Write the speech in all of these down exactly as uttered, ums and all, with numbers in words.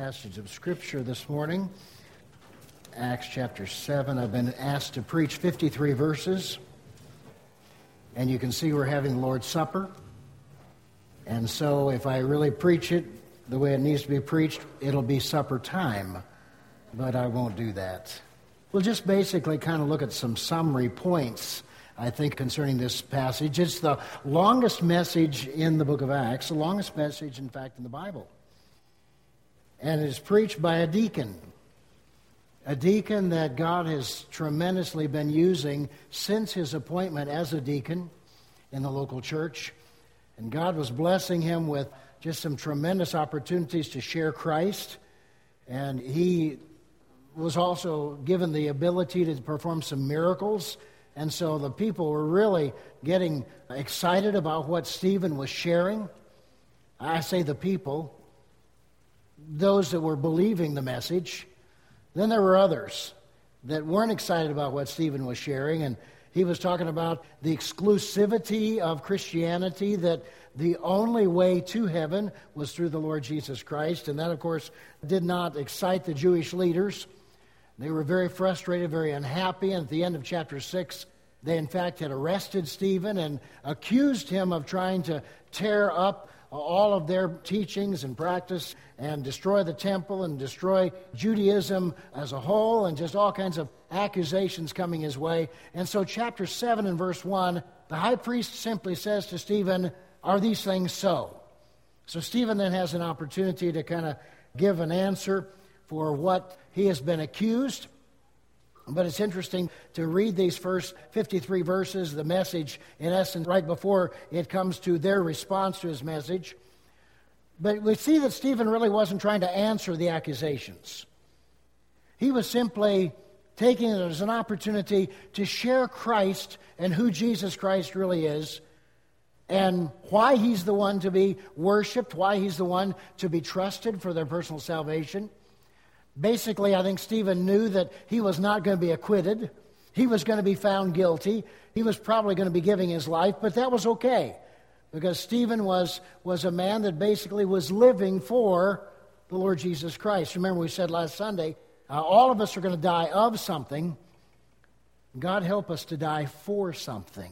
passage of Scripture this morning, Acts chapter seven. I've been asked to preach fifty-three verses, and you can see we're having the Lord's Supper. And so if I really preach it the way it needs to be preached, it'll be supper time, but I won't do that. We'll just basically kind of look at some summary points, I think, concerning this passage. It's the longest message in the book of Acts, the longest message, in fact, in the Bible. And it is preached by a deacon, a deacon that God has tremendously been using since his appointment as a deacon in the local church. And God was blessing him with just some tremendous opportunities to share Christ. And he was also given the ability to perform some miracles. And so the people were really getting excited about what Stephen was sharing. I say the people, those that were believing the message. Then there were others that weren't excited about what Stephen was sharing, and he was talking about the exclusivity of Christianity, that the only way to heaven was through the Lord Jesus Christ, and that, of course, did not excite the Jewish leaders. They were very frustrated, very unhappy, and at the end of chapter six, they in fact had arrested Stephen and accused him of trying to tear up all of their teachings and practice and destroy the temple and destroy Judaism as a whole, and just all kinds of accusations coming his way. And so chapter seven and verse one, the high priest simply says to Stephen, "Are these things so?" So Stephen then has an opportunity to kind of give an answer for what he has been accused. But it's interesting to read these first fifty-three verses, the message, in essence, right before it comes to their response to his message. But we see that Stephen really wasn't trying to answer the accusations. He was simply taking it as an opportunity to share Christ and who Jesus Christ really is, and why he's the one to be worshiped, why he's the one to be trusted for their personal salvation. Basically, I think Stephen knew that he was not going to be acquitted. He was going to be found guilty. He was probably going to be giving his life, but that was okay, because Stephen was, was a man that basically was living for the Lord Jesus Christ. Remember, we said last Sunday, uh, all of us are going to die of something. God help us to die for something.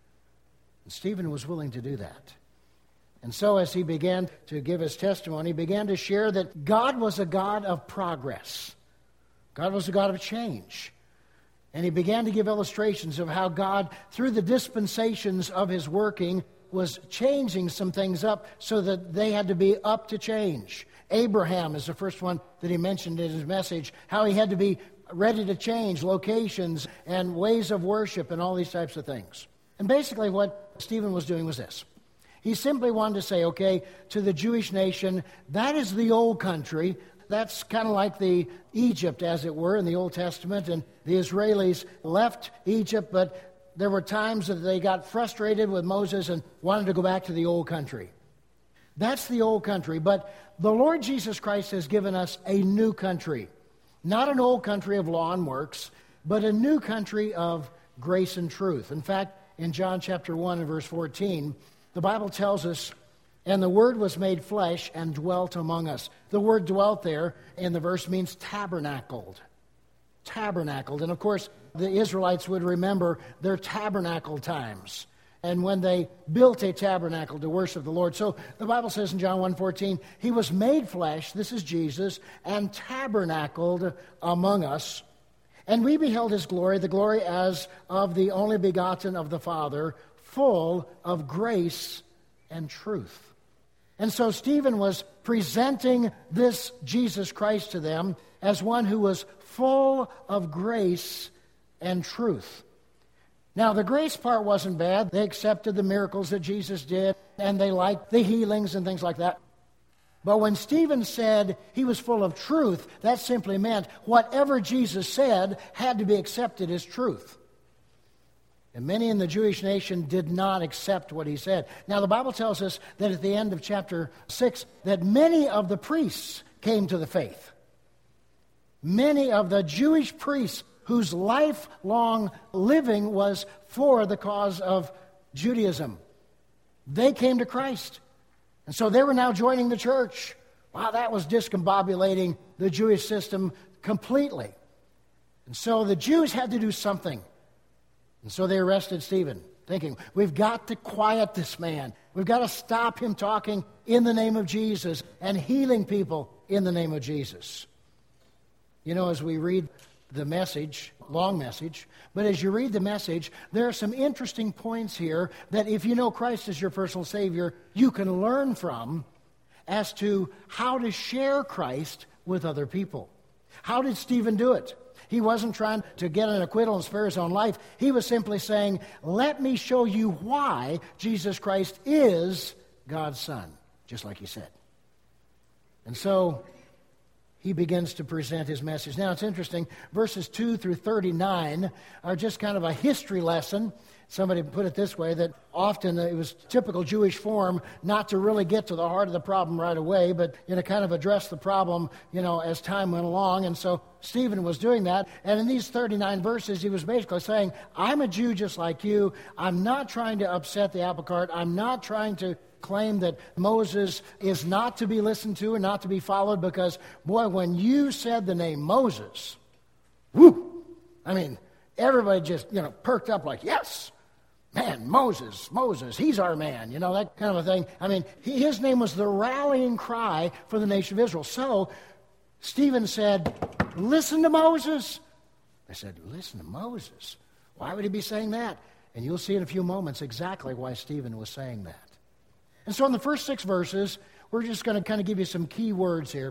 And Stephen was willing to do that. And so as he began to give his testimony, he began to share that God was a God of progress. God was a God of change. And he began to give illustrations of how God, through the dispensations of his working, was changing some things up so that they had to be up to change. Abraham is the first one that he mentioned in his message, how he had to be ready to change locations and ways of worship and all these types of things. And basically what Stephen was doing was this. He simply wanted to say, okay, to the Jewish nation, that is the old country. That's kind of like the Egypt, as it were, in the Old Testament. And the Israelis left Egypt, but there were times that they got frustrated with Moses and wanted to go back to the old country. That's the old country. But the Lord Jesus Christ has given us a new country. Not an old country of law and works, but a new country of grace and truth. In fact, in John chapter one and verse fourteen, the Bible tells us, "And the Word was made flesh and dwelt among us." The word dwelt there in the verse means tabernacled. Tabernacled. And of course, the Israelites would remember their tabernacle times, and when they built a tabernacle to worship the Lord. So the Bible says in John one fourteen, He was made flesh, this is Jesus, and tabernacled among us. And we beheld His glory, the glory as of the only begotten of the Father, full of grace and truth. And so Stephen was presenting this Jesus Christ to them as one who was full of grace and truth. Now, the grace part wasn't bad. They accepted the miracles that Jesus did, and they liked the healings and things like that. But when Stephen said he was full of truth, that simply meant whatever Jesus said had to be accepted as truth. And many in the Jewish nation did not accept what he said. Now, the Bible tells us that at the end of chapter six, that many of the priests came to the faith. Many of the Jewish priests whose lifelong living was for the cause of Judaism, they came to Christ. And so they were now joining the church. Wow, that was discombobulating the Jewish system completely. And so the Jews had to do something. And so they arrested Stephen, thinking, we've got to quiet this man. We've got to stop him talking in the name of Jesus and healing people in the name of Jesus. You know, as we read the message, long message, but as you read the message, there are some interesting points here that if you know Christ as your personal Savior, you can learn from as to how to share Christ with other people. How did Stephen do it? He wasn't trying to get an acquittal and spare his own life. He was simply saying, let me show you why Jesus Christ is God's Son, just like he said. And so he begins to present his message. Now, it's interesting. Verses two through thirty-nine are just kind of a history lesson. Somebody put it this way, that often it was typical Jewish form not to really get to the heart of the problem right away, but, you know, kind of address the problem, you know, as time went along. And so Stephen was doing that. And in these thirty-nine verses, he was basically saying, I'm a Jew just like you. I'm not trying to upset the apple cart. I'm not trying to claim that Moses is not to be listened to and not to be followed, because, boy, when you said the name Moses, whoo, I mean, everybody just, you know, perked up like, yes, man, Moses, Moses, he's our man, you know, that kind of a thing. I mean, he, his name was the rallying cry for the nation of Israel. So Stephen said, listen to Moses. I said, listen to Moses? Why would he be saying that? And you'll see in a few moments exactly why Stephen was saying that. And so in the first six verses, we're just going to kind of give you some key words here.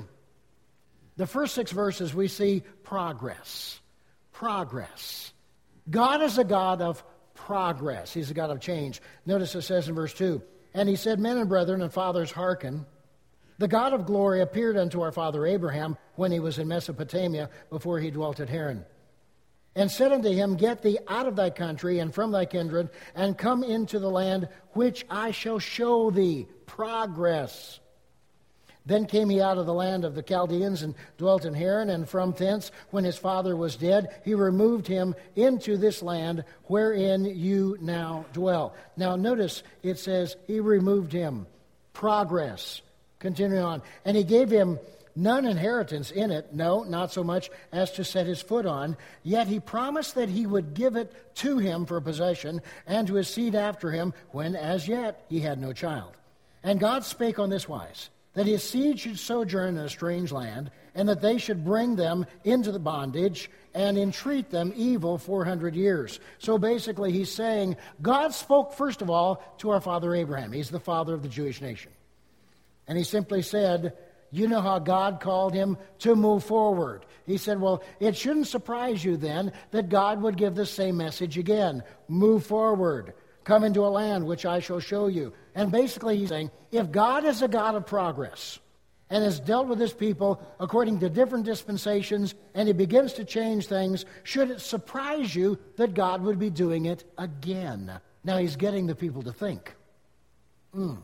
The first six verses, we see progress. Progress. God is a God of progress. He's a God of change. Notice it says in verse two, and he said, men and brethren and fathers, hearken. The God of glory appeared unto our father Abraham when he was in Mesopotamia, before he dwelt at Haran, and said unto him, get thee out of thy country and from thy kindred, and come into the land which I shall show thee. Progress. Then came he out of the land of the Chaldeans and dwelt in Haran, and from thence, when his father was dead, he removed him into this land wherein you now dwell. Now notice it says he removed him. Progress. Continuing on. And he gave him none inheritance in it, no, not so much as to set his foot on. Yet he promised that he would give it to him for possession, and to his seed after him, when as yet he had no child. And God spake on this wise, that his seed should sojourn in a strange land, and that they should bring them into the bondage, and entreat them evil four hundred years. So basically he's saying, God spoke first of all to our father Abraham. He's the father of the Jewish nation. And he simply said, you know how God called him to move forward. He said, well, it shouldn't surprise you then that God would give the same message again. Move forward. Come into a land which I shall show you. And basically he's saying, if God is a God of progress and has dealt with his people according to different dispensations, and he begins to change things, should it surprise you that God would be doing it again? Now he's getting the people to think. Hmm.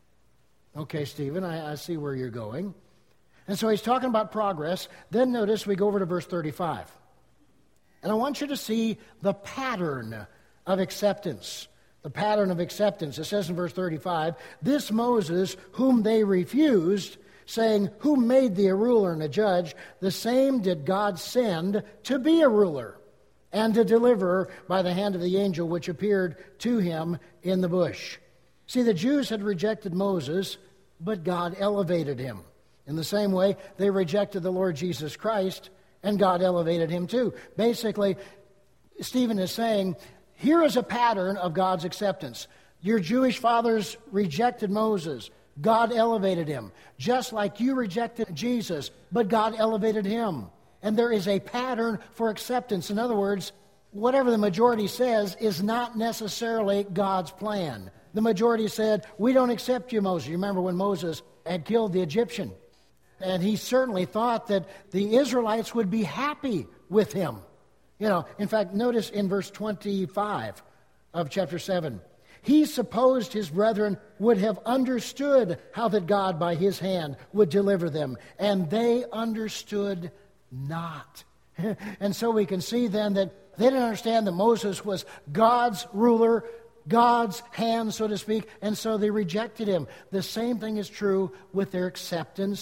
Okay, Stephen, I, I see where you're going. And so he's talking about progress. Then notice we go over to verse thirty-five. And I want you to see the pattern of acceptance. The pattern of acceptance. It says in verse thirty-five, this Moses whom they refused, saying, who made thee a ruler and a judge, the same did God send to be a ruler and to deliver by the hand of the angel which appeared to him in the bush. See, the Jews had rejected Moses, but God elevated him. In the same way, they rejected the Lord Jesus Christ, and God elevated him too. Basically, Stephen is saying, here is a pattern of God's acceptance. Your Jewish fathers rejected Moses. God elevated him. Just like you rejected Jesus, but God elevated him. And there is a pattern for acceptance. In other words, whatever the majority says is not necessarily God's plan. The majority said, we don't accept you, Moses. You remember when Moses had killed the Egyptian? And he certainly thought that the Israelites would be happy with him. You know, in fact, notice in verse twenty-five of chapter seven, he supposed his brethren would have understood how that God by his hand would deliver them, and they understood not. And so we can see then that they didn't understand that Moses was God's ruler, God's hand, so to speak, and so they rejected him. The same thing is true with their acceptance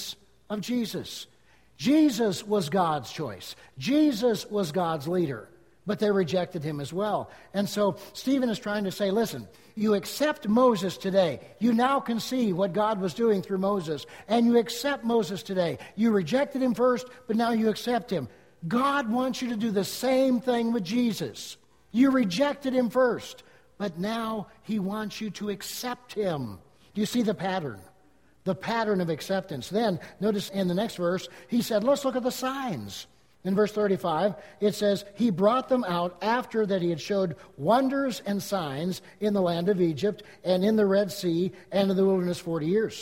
of Jesus. Jesus was God's choice. Jesus was God's leader. But they rejected him as well. And so Stephen is trying to say, listen, you accept Moses today. You now can see what God was doing through Moses. And you accept Moses today. You rejected him first, but now you accept him. God wants you to do the same thing with Jesus. You rejected him first, but now he wants you to accept him. Do you see the pattern? The pattern of acceptance. Then, notice in the next verse, he said, let's look at the signs. In verse thirty-five, it says, he brought them out after that he had showed wonders and signs in the land of Egypt and in the Red Sea and in the wilderness forty years.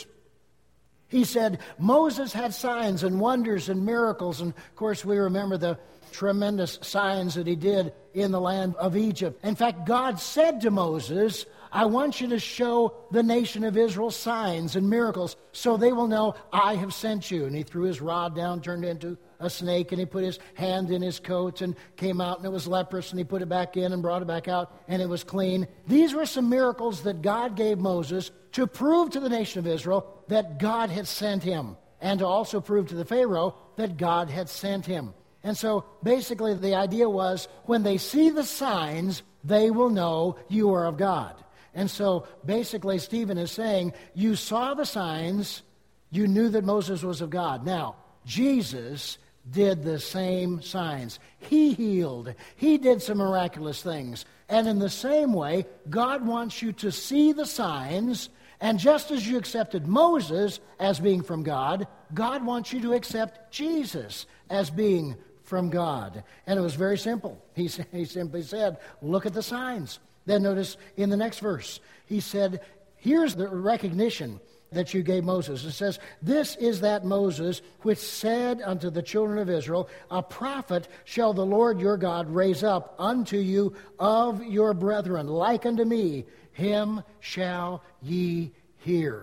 He said, Moses had signs and wonders and miracles. And, of course, we remember the tremendous signs that he did in the land of Egypt. In fact, God said to Moses, I want you to show the nation of Israel signs and miracles so they will know I have sent you. And he threw his rod down, turned it into a snake, and he put his hand in his coat and came out and it was leprous, and he put it back in and brought it back out and it was clean. These were some miracles that God gave Moses to prove to the nation of Israel that God had sent him, and to also prove to the Pharaoh that God had sent him. And so basically the idea was when they see the signs, they will know you are of God. And so basically Stephen is saying, you saw the signs, you knew that Moses was of God. Now, Jesus did the same signs. He healed. He did some miraculous things. And in the same way, God wants you to see the signs, and just as you accepted Moses as being from God, God wants you to accept Jesus as being from God. And it was very simple. He, he simply said, look at the signs. Then notice in the next verse, he said, here's the recognition that you gave Moses. It says, this is that Moses which said unto the children of Israel, a prophet shall the Lord your God raise up unto you of your brethren, like unto me, him shall ye hear.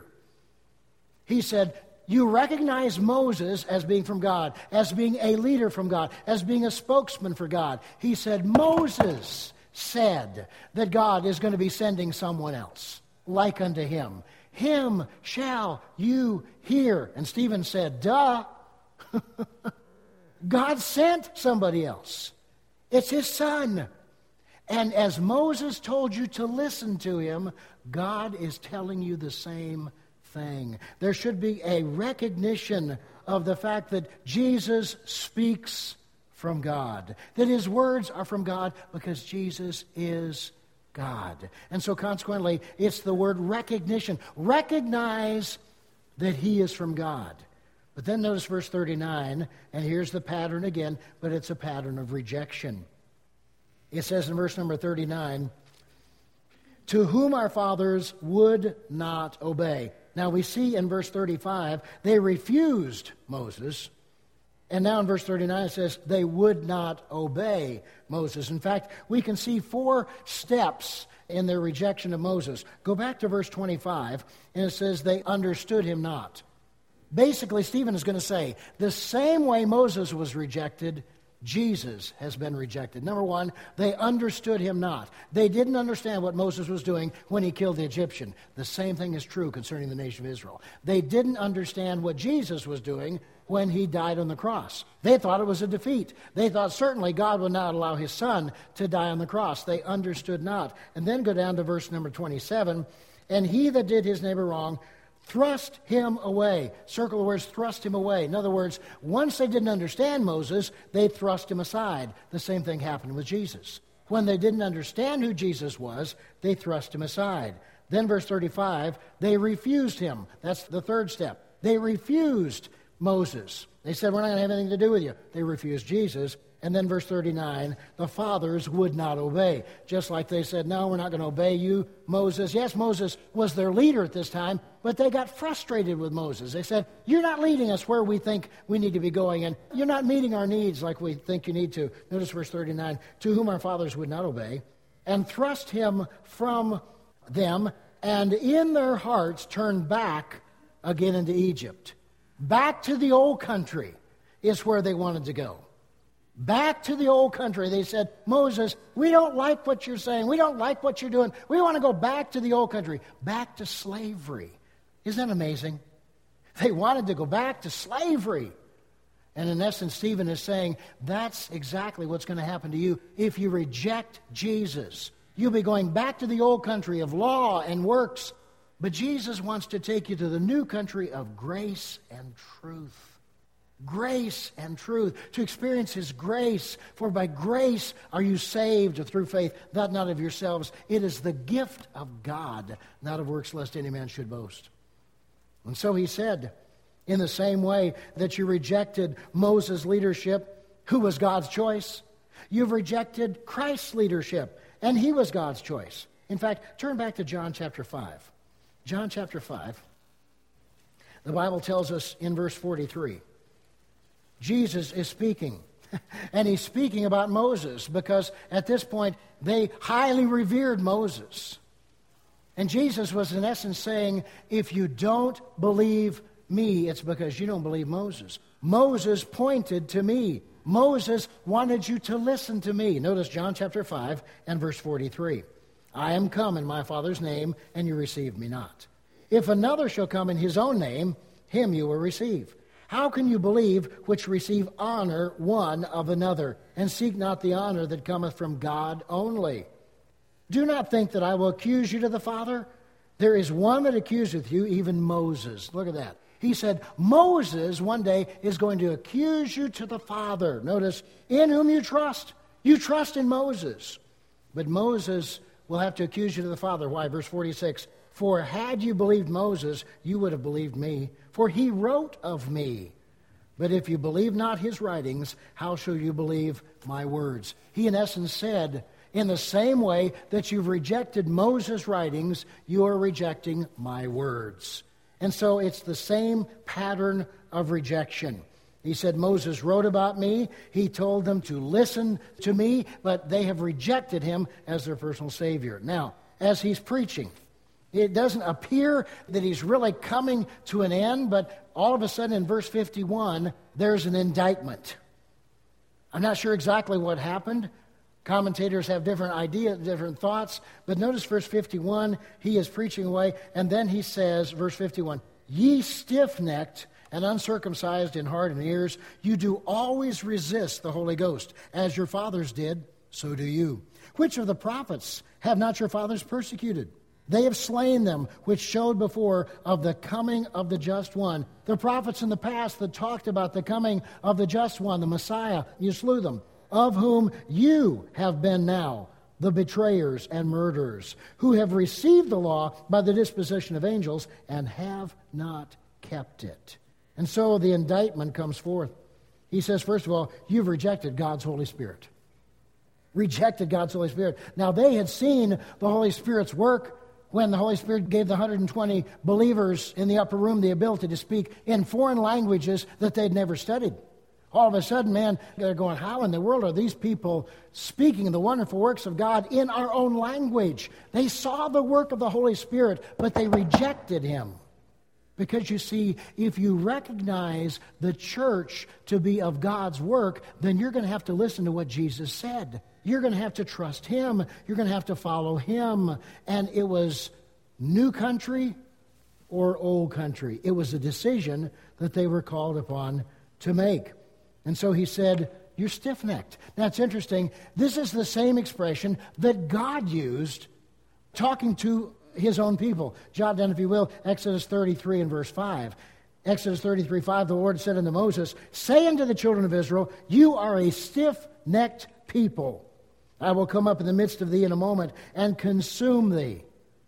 He said, you recognize Moses as being from God, as being a leader from God, as being a spokesman for God. He said, Moses said that God is going to be sending someone else, like unto him. Him shall you hear. And Stephen said, duh. God sent somebody else. It's his son. And as Moses told you to listen to him, God is telling you the same thing. There should be a recognition of the fact that Jesus speaks from God, that his words are from God because Jesus is God. And so consequently, it's the word recognition. Recognize that he is from God. But then notice verse thirty-nine, and here's the pattern again, but it's a pattern of rejection. It says in verse number thirty-nine, to whom our fathers would not obey. Now we see in verse thirty-five, they refused Moses. And now in verse thirty-nine it says, they would not obey Moses. In fact, we can see four steps in their rejection of Moses. Go back to verse twenty-five, and it says, they understood him not. Basically, Stephen is going to say, the same way Moses was rejected, Jesus has been rejected. Number one, they understood him not. They didn't understand what Moses was doing when he killed the Egyptian. The same thing is true concerning the nation of Israel. They didn't understand what Jesus was doing when he died on the cross. They thought it was a defeat. They thought certainly God would not allow his son to die on the cross. They understood not. And then go down to verse number twenty-seven. And he that did his neighbor wrong thrust him away. Circle the words, thrust him away. In other words, once they didn't understand Moses, they thrust him aside. The same thing happened with Jesus. When they didn't understand who Jesus was, they thrust him aside. Then verse thirty-five, they refused him. That's the third step. They refused Moses. They said, we're not going to have anything to do with you. They refused Jesus. And then verse thirty-nine, the fathers would not obey. Just like they said, no, we're not going to obey you, Moses. Yes, Moses was their leader at this time, but they got frustrated with Moses. They said, you're not leading us where we think we need to be going, and you're not meeting our needs like we think you need to. Notice verse thirty-nine, to whom our fathers would not obey, and thrust him from them, and in their hearts turned back again into Egypt. Back to the old country is where they wanted to go. Back to the old country. They said, Moses, we don't like what you're saying. We don't like what you're doing. We want to go back to the old country, back to slavery. Isn't that amazing? They wanted to go back to slavery. And in essence, Stephen is saying that's exactly what's going to happen to you if you reject Jesus. You'll be going back to the old country of law and works. But Jesus wants to take you to the new country of grace and truth. Grace and truth, to experience His grace. For by grace are you saved through faith, that not of yourselves. It is the gift of God, not of works, lest any man should boast. And so he said, in the same way that you rejected Moses' leadership, who was God's choice, you've rejected Christ's leadership, and He was God's choice. In fact, turn back to John chapter five. John chapter five. The Bible tells us in verse forty-three, Jesus is speaking, and He's speaking about Moses, because at this point they highly revered Moses. And Jesus was in essence saying, if you don't believe me, it's because you don't believe Moses. Moses pointed to me. Moses wanted you to listen to me. Notice John chapter five and verse forty-three. I am come in my Father's name, and you receive me not. If another shall come in his own name, him you will receive. How can you believe which receive honor one of another, and seek not the honor that cometh from God only? Do not think that I will accuse you to the Father. There is one that accuseth you, even Moses. Look at that. He said, Moses one day is going to accuse you to the Father. Notice, in whom you trust. You trust in Moses. But Moses will have to accuse you to the Father. Why? Verse forty-six. For had you believed Moses, you would have believed me, for he wrote of me. But if you believe not his writings, how shall you believe my words? He in essence said, in the same way that you've rejected Moses' writings, you are rejecting my words. And so it's the same pattern of rejection. He said, Moses wrote about me. He told them to listen to me, but they have rejected him as their personal Savior. Now, as he's preaching, it doesn't appear that he's really coming to an end, but all of a sudden in verse fifty-one, there's an indictment. I'm not sure exactly what happened. Commentators have different ideas, different thoughts, but notice verse fifty-one, he is preaching away, and then he says, verse fifty-one, ye stiff-necked and uncircumcised in heart and ears, you do always resist the Holy Ghost. As your fathers did, so do you. Which of the prophets have not your fathers persecuted? They have slain them, which showed before of the coming of the just one. The prophets in the past that talked about the coming of the just one, the Messiah, you slew them, of whom you have been now the betrayers and murderers, who have received the law by the disposition of angels and have not kept it. And so the indictment comes forth. He says, first of all, you've rejected God's Holy Spirit. Rejected God's Holy Spirit. Now, they had seen the Holy Spirit's work when the Holy Spirit gave the one hundred twenty believers in the upper room the ability to speak in foreign languages that they'd never studied. All of a sudden, man, they're going, how in the world are these people speaking the wonderful works of God in our own language? They saw the work of the Holy Spirit, but they rejected him. Because you see, if you recognize the church to be of God's work, then you're going to have to listen to what Jesus said. You're going to have to trust him. You're going to have to follow him. And it was new country or old country. It was a decision that they were called upon to make. And so he said, you're stiff-necked. Now, it's interesting. This is the same expression that God used talking to his own people. Jot down, if you will, Exodus thirty-three and verse five. Exodus thirty-three, five, the Lord said unto Moses, say unto the children of Israel, you are a stiff-necked people. I will come up in the midst of thee in a moment and consume thee.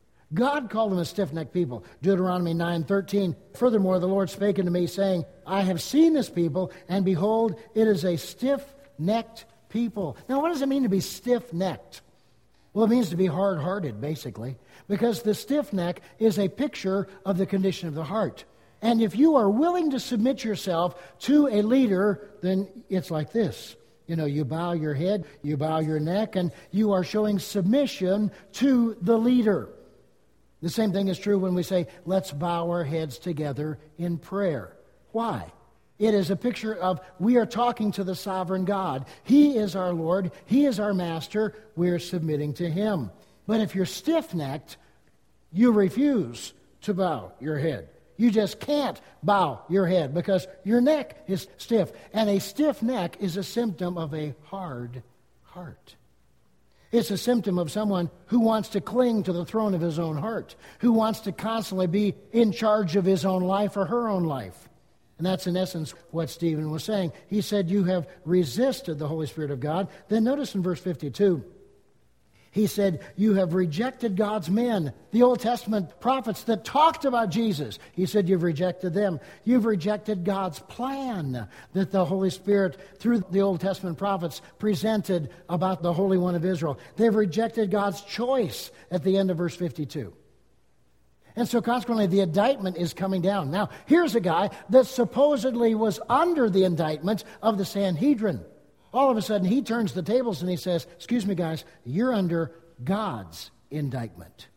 God called them a stiff-necked people. Deuteronomy nine thirteen. Furthermore, the Lord spake unto me, saying, I have seen this people, and behold, it is a stiff-necked people. Now, what does it mean to be stiff-necked? Well, it means to be hard-hearted, basically, because the stiff neck is a picture of the condition of the heart. And if you are willing to submit yourself to a leader, then it's like this. You know, you bow your head, you bow your neck, and you are showing submission to the leader. The same thing is true when we say, let's bow our heads together in prayer. Why? It is a picture of we are talking to the sovereign God. He is our Lord. He is our master. We're submitting to him. But if you're stiff-necked, you refuse to bow your head. You just can't bow your head because your neck is stiff. And a stiff neck is a symptom of a hard heart. It's a symptom of someone who wants to cling to the throne of his own heart, who wants to constantly be in charge of his own life or her own life. And that's in essence what Stephen was saying. He said, you have resisted the Holy Spirit of God. Then notice in verse fifty-two, he said, you have rejected God's men, the Old Testament prophets that talked about Jesus. He said, you've rejected them. You've rejected God's plan that the Holy Spirit, through the Old Testament prophets, presented about the Holy One of Israel. They've rejected God's choice at the end of verse fifty-two. And so consequently, the indictment is coming down. Now, here's a guy that supposedly was under the indictment of the Sanhedrin. All of a sudden, he turns the tables and he says, excuse me, guys, you're under God's indictment.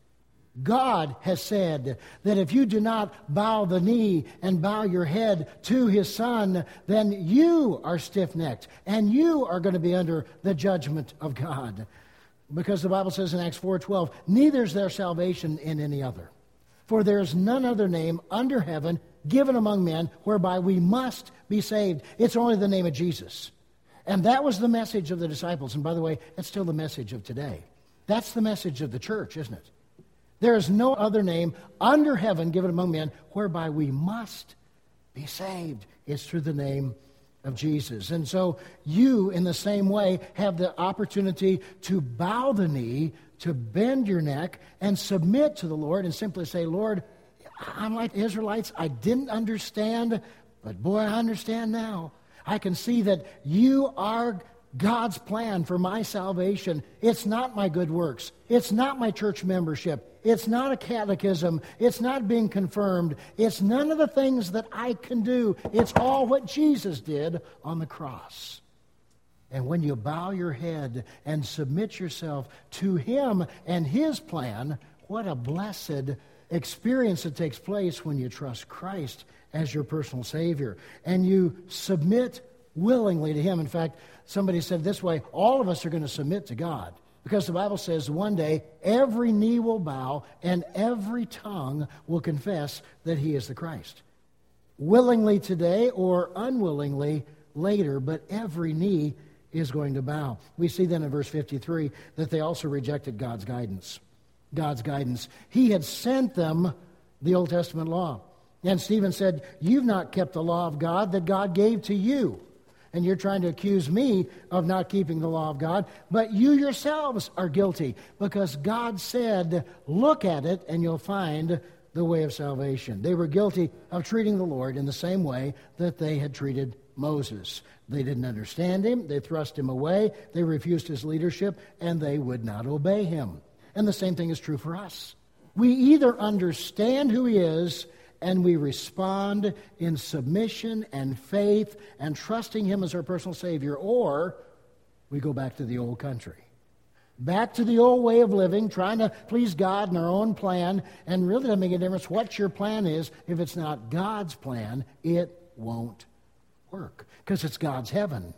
God has said that if you do not bow the knee and bow your head to his Son, then you are stiff-necked and you are going to be under the judgment of God. Because the Bible says in Acts four twelve, neither is there salvation in any other. For there is none other name under heaven given among men whereby we must be saved. It's only the name of Jesus. And that was the message of the disciples. And by the way, it's still the message of today. That's the message of the church, isn't it? There is no other name under heaven given among men whereby we must be saved. It's through the name of Jesus. And so you, in the same way, have the opportunity to bow the knee, to bend your neck, and submit to the Lord and simply say, Lord, I'm like the Israelites. I didn't understand, but boy, I understand now. I can see that you are God's plan for my salvation. It's not my good works. It's not my church membership. It's not a catechism. It's not being confirmed. It's none of the things that I can do. It's all what Jesus did on the cross. And when you bow your head and submit yourself to him and his plan, what a blessed experience that takes place when you trust Christ as your personal Savior. And you submit willingly to him. In fact, somebody said this way, all of us are going to submit to God. Because the Bible says one day every knee will bow and every tongue will confess that he is the Christ. Willingly today or unwillingly later, but every knee is going to bow. We see then in verse fifty-three that they also rejected God's guidance. God's guidance. He had sent them the Old Testament law. And Stephen said, you've not kept the law of God that God gave to you. And you're trying to accuse me of not keeping the law of God. But you yourselves are guilty because God said, look at it and you'll find the way of salvation. They were guilty of treating the Lord in the same way that they had treated Moses. They didn't understand him. They thrust him away. They refused his leadership and they would not obey him. And the same thing is true for us. We either understand who he is and we respond in submission and faith and trusting him as our personal Savior, or we go back to the old country. Back to the old way of living, trying to please God in our own plan, and really doesn't make a difference what your plan is. If it's not God's plan, it won't work, because it's God's heaven.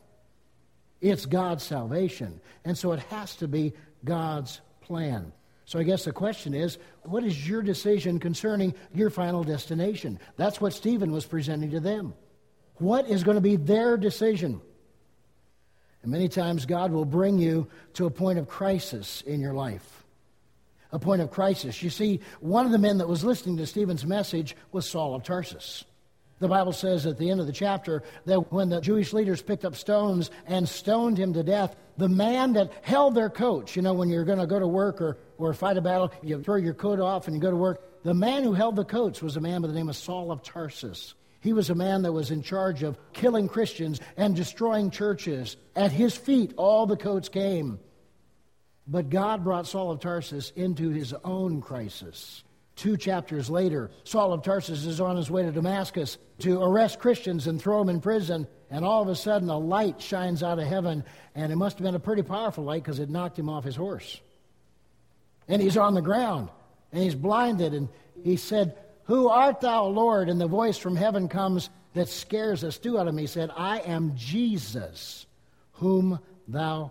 It's God's salvation, and so it has to be God's plan. So I guess the question is, what is your decision concerning your final destination? That's what Stephen was presenting to them. What is going to be their decision? And many times God will bring you to a point of crisis in your life. A point of crisis. You see, one of the men that was listening to Stephen's message was Saul of Tarsus. The Bible says at the end of the chapter that when the Jewish leaders picked up stones and stoned him to death, the man that held their coats, you know, when you're going to go to work or, or fight a battle, you throw your coat off and you go to work. The man who held the coats was a man by the name of Saul of Tarsus. He was a man that was in charge of killing Christians and destroying churches. At his feet, all the coats came. But God brought Saul of Tarsus into his own crisis. Two chapters later, Saul of Tarsus is on his way to Damascus to arrest Christians and throw them in prison. And all of a sudden, a light shines out of heaven. And it must have been a pretty powerful light because it knocked him off his horse. And he's on the ground. And he's blinded. And he said, "Who art thou, Lord?" And the voice from heaven comes that scares the stew out of me. He said, "I am Jesus, whom thou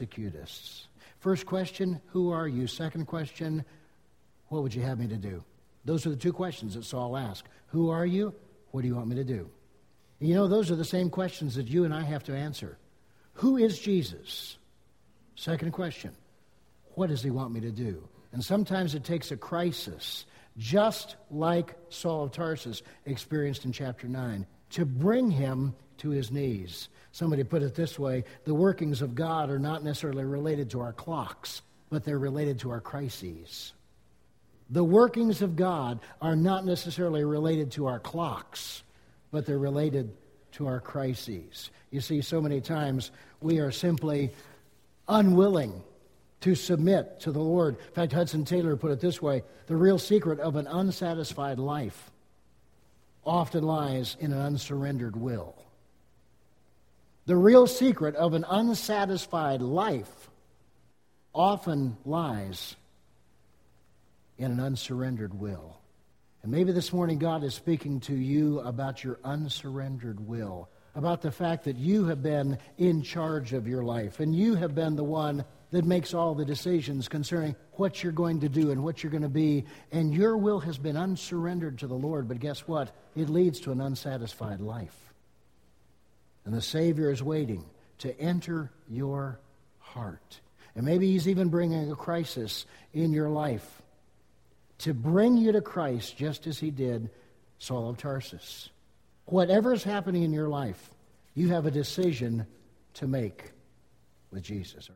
persecutest." First question, who are you? Second question, what would you have me to do? Those are the two questions that Saul asked. Who are you? What do you want me to do? You know, those are the same questions that you and I have to answer. Who is Jesus? Second question, what does he want me to do? And sometimes it takes a crisis, just like Saul of Tarsus experienced in chapter nine, to bring him to his knees. Somebody put it this way, the workings of God are not necessarily related to our clocks, but they're related to our crises. The workings of God are not necessarily related to our clocks, but they're related to our crises. You see, so many times we are simply unwilling to submit to the Lord. In fact, Hudson Taylor put it this way, the real secret of an unsatisfied life often lies in an unsurrendered will. The real secret of an unsatisfied life often lies in an unsurrendered will. And maybe this morning God is speaking to you about your unsurrendered will, about the fact that you have been in charge of your life, and you have been the one that makes all the decisions concerning what you're going to do and what you're going to be, and your will has been unsurrendered to the Lord, but guess what? It leads to an unsatisfied life. And the Savior is waiting to enter your heart. And maybe he's even bringing a crisis in your life to bring you to Christ just as he did Saul of Tarsus. Whatever is happening in your life, you have a decision to make with Jesus.